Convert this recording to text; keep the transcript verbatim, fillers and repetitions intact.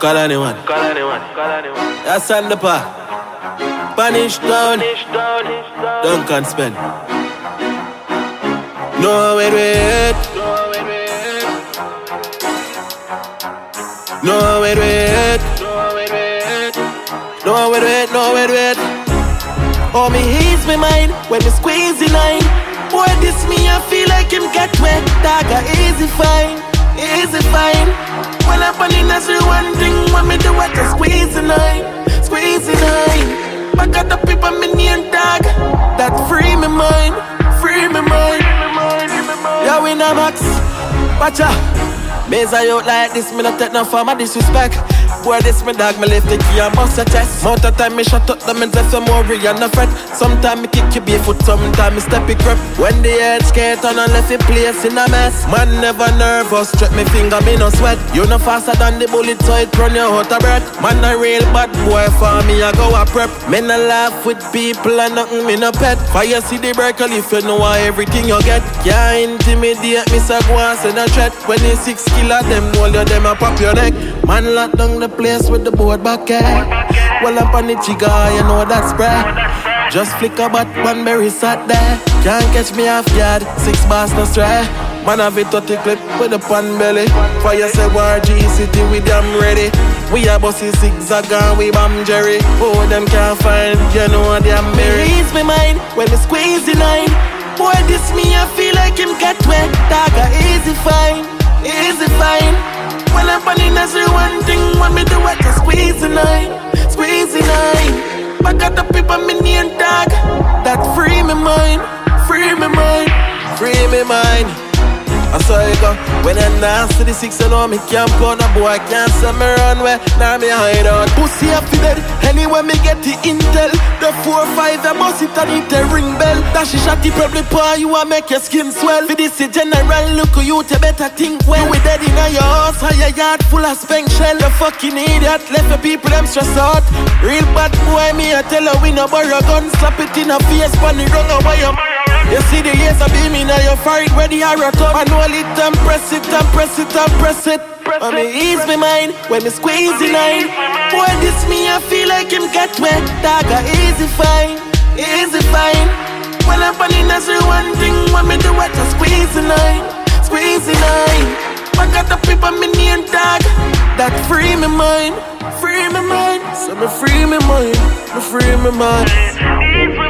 Call anyone. Call anyone. Call anyone. That's on the park. Punish down. Don't can spend. No wait, wait. No wait, wait. No wait, wait. No wait, wait. Oh, me ease me mind when me squeeze the line. Boy, this me I feel like him get wet. Dagger easy fine, easy fine. When I'm on in that's the one thing when me do I just squeeze the line, squeeze the line. Back at the people me name dog. That free me mind, free me mind. Yeah, we na max. Watch out. Beza out like this, me not take no for my disrespect. Boy, this me dog, me lift the key and bust a chest. Mount of time me shut up them and say some more real no fret. Sometimes me kick your barefoot, sometimes me step it grip. When the edge skate on and left it place in a mess. Man never nervous, strip me finger, me no sweat. You no faster than the bullet, so it run you out of breath. Man a real bad boy for me, I go a prep. Me no laugh with people and nothing, me no pet. Fire see the breaker if you know everything you get. Can't intimidate me, so go and send a threat. When you six killer, them hold you, them a pop your neck. Man lock down the place with the board back here. Well up on the jigger, you know that's spread. Just flick a bat, one berry sat there. Can't catch me off guard, six bars no stray. Man have it thirty clip with the pan belly. Fire say war G City with them ready. We a bossy zigzag and we bam Jerry. Oh them can't find, you know them merry. Ease me mind when me squeeze the nine. Boy this me I feel like him get wet. Dagger easy fine, easy fine. When I'm running that's the one thing when me do I just squeeze the nine, squeeze the nine. Back at the people me name dog. That free me mind, free me mind, free me mind. I saw it go. When I dance to the six, you know me can't put no boy can't send me run where now me hide out. Pussy up to dead. Anyway me get the intel. The four five I bust it and it a ring bell. That she shot the probably paw you and make your skin swell. For this general look you you better think well. We dead in your house, how your yard full of spank shell. You fucking idiot, left the people them stress out. Real bad boy me I tell her we no borrow gun. Slap it in her face, pan the wrong away your. You see the years of beam in your fight where the arrow top. I know it and press it and press it and press it. And me ease me mind when me squeeze the nine. Boy this me I feel like him get wet. Dagger easy fine, easy fine. When I'm running that's the one thing when me do I just squeeze the nine, squeeze the nine. Back at the people me name dog. That free me mind, free me mind. So me free me mind, me free me mind.